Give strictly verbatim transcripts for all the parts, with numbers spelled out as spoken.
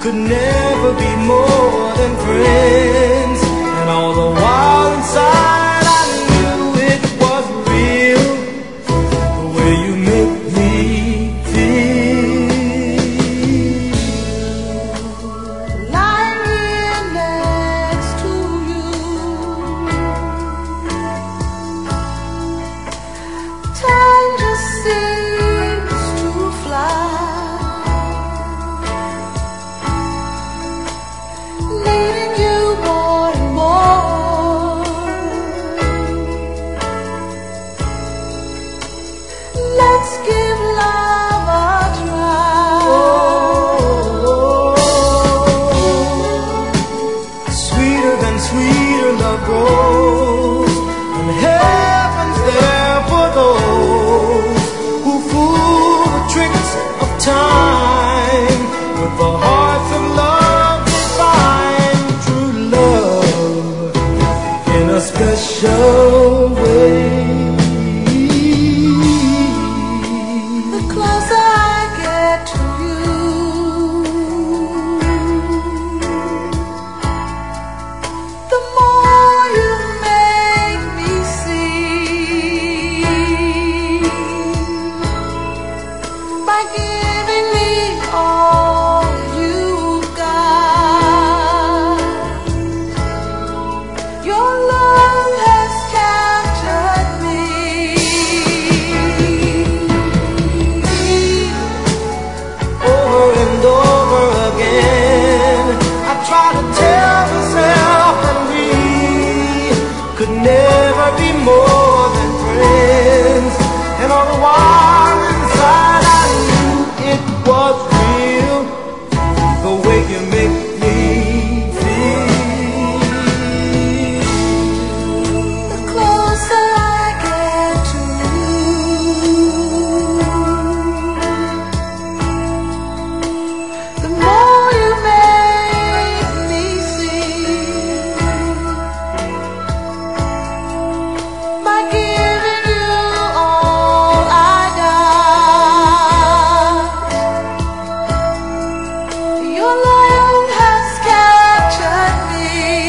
could never be more than friends. And all the while inside I knew it was real, the way you make me feel. Lying here next to you, time just seems to fly. Needing you more and more. Let's give love a try. Sweeter than sweeter love grows, and heaven's there for those who fool the tricks of time with the hearts of love divine. True love in a special way. The closer I get to you, the more you make me see. By giving me all you've got, your love has captured me. Over and over again I try to tell myself that we could never be more than friends. And all the while inside I knew it was real, the way you make me feel. The closer I get to you, the more you make me see. By giving you all I got, your love has captured me.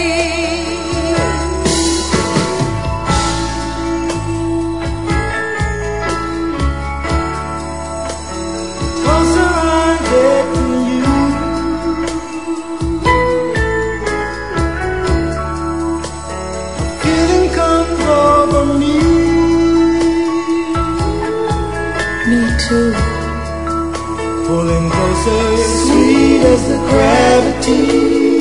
Closer I get to you, a feeling comes over me. Me too. Pulling closer, sweet as the gravity